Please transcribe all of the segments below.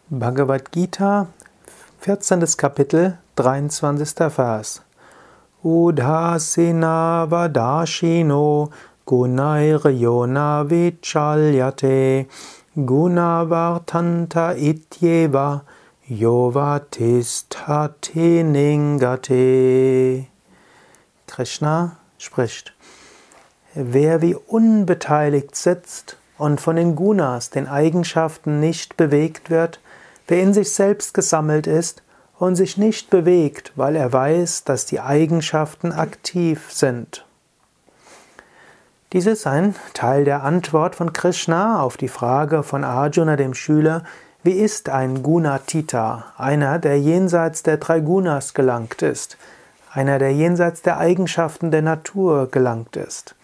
Bhagavad Gita, 14. Kapitel, 23. Vers. Udhasena vadashino gunairayona vichalyate gunavartanta ityeva yovatishthati ningate. Krishna spricht: Wer wie unbeteiligt sitzt und von den Gunas, den Eigenschaften, nicht bewegt wird, wer in sich selbst gesammelt ist und sich nicht bewegt, weil er weiß, dass die Eigenschaften aktiv sind. Dies ist ein Teil der Antwort von Krishna auf die Frage von Arjuna, dem Schüler: Wie ist ein Gunatita, einer, der jenseits der drei Gunas gelangt ist, einer, der jenseits der Eigenschaften der Natur gelangt ist?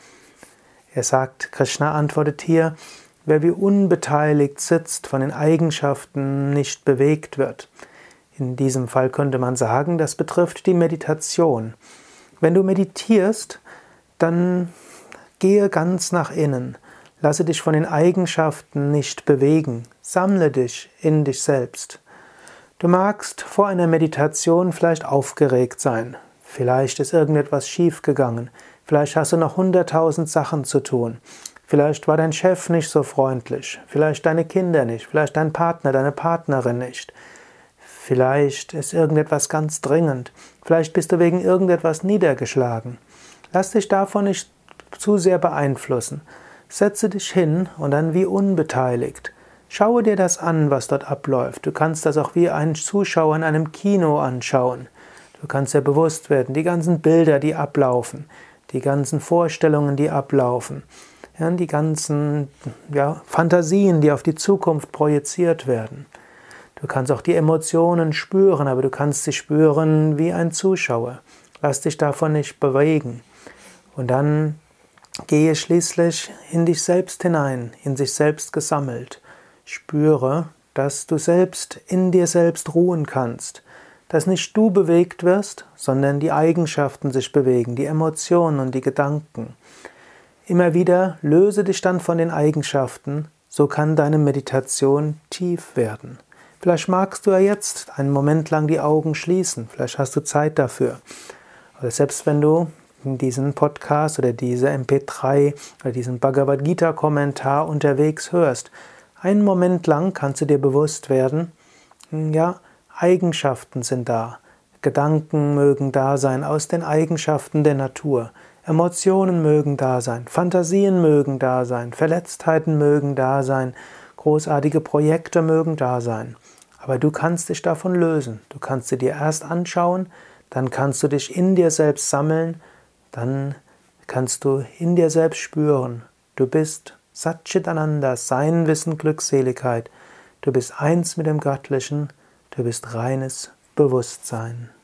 Er sagt, Krishna antwortet hier: Wer wie unbeteiligt sitzt, von den Eigenschaften nicht bewegt wird. In diesem Fall könnte man sagen, das betrifft die Meditation. Wenn du meditierst, dann gehe ganz nach innen. Lasse dich von den Eigenschaften nicht bewegen. Sammle dich in dich selbst. Du magst vor einer Meditation vielleicht aufgeregt sein. Vielleicht ist irgendetwas schiefgegangen. Vielleicht hast du noch 100.000 Sachen zu tun. Vielleicht war dein Chef nicht so freundlich. Vielleicht deine Kinder nicht. Vielleicht dein Partner, deine Partnerin nicht. Vielleicht ist irgendetwas ganz dringend. Vielleicht bist du wegen irgendetwas niedergeschlagen. Lass dich davon nicht zu sehr beeinflussen. Setze dich hin und dann wie unbeteiligt. Schaue dir das an, was dort abläuft. Du kannst das auch wie ein Zuschauer in einem Kino anschauen. Du kannst dir bewusst werden, die ganzen Bilder, die ablaufen, die ganzen Vorstellungen, die ablaufen, ja, die ganzen Fantasien, die auf die Zukunft projiziert werden. Du kannst auch die Emotionen spüren, aber du kannst sie spüren wie ein Zuschauer. Lass dich davon nicht bewegen. Und dann gehe schließlich in dich selbst hinein, in sich selbst gesammelt. Spüre, dass du selbst in dir selbst ruhen kannst, dass nicht du bewegt wirst, sondern die Eigenschaften sich bewegen, die Emotionen und die Gedanken. Immer wieder löse dich dann von den Eigenschaften, so kann deine Meditation tief werden. Vielleicht magst du ja jetzt einen Moment lang die Augen schließen, vielleicht hast du Zeit dafür. Oder selbst wenn du diesen Podcast oder diese MP3 oder diesen Bhagavad Gita Kommentar unterwegs hörst, einen Moment lang kannst du dir bewusst werden, Eigenschaften sind da. Gedanken mögen da sein aus den Eigenschaften der Natur. Emotionen mögen da sein. Fantasien mögen da sein. Verletztheiten mögen da sein. Großartige Projekte mögen da sein. Aber du kannst dich davon lösen. Du kannst sie dir erst anschauen, dann kannst du dich in dir selbst sammeln, dann kannst du in dir selbst spüren. Du bist Satchitananda, Sein, Wissen, Glückseligkeit. Du bist eins mit dem Göttlichen. Du bist reines Bewusstsein.